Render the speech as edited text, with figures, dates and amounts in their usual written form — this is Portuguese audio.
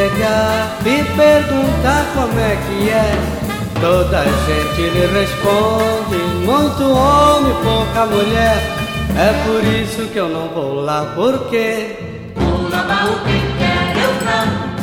chegar e perguntar como é que é, toda gente lhe responde: muito homem, pouca mulher. É por isso que eu não vou lá, porque vou lavar o que quer, eu não